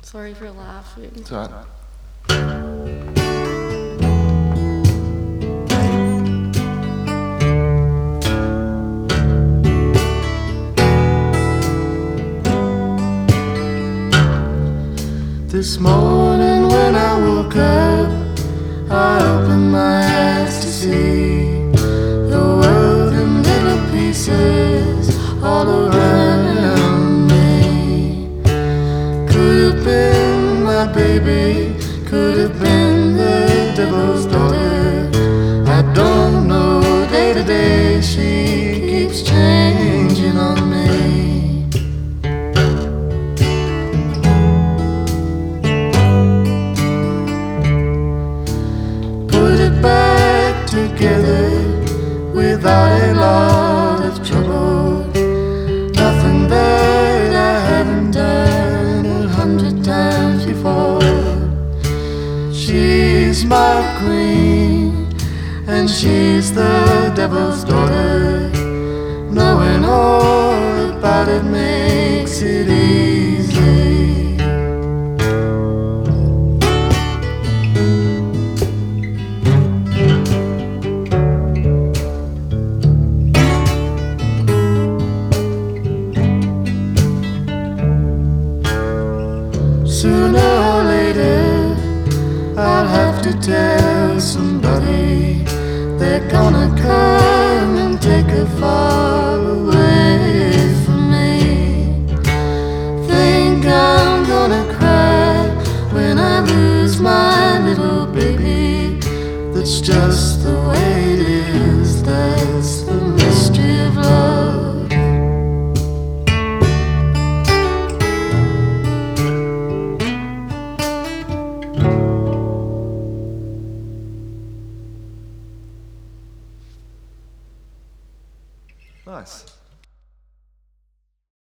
Sorry for laughing. It's all right. This morning when I woke up, I opened my eyes to see the world in little pieces all around me. Could have been my baby, could have been the devil's daughter. I don't know, day to day she keeps changing on me. Together without a lot of trouble, nothing that I haven't done 100 times before. She's my queen and she's the devil's daughter. Knowing all about it makes it easy. Sooner or later, I'll have to tell somebody. They're gonna come and take her far away from me. Think I'm gonna cry when I lose my little baby. That's just the way it is, that's the mystery of love. Nice.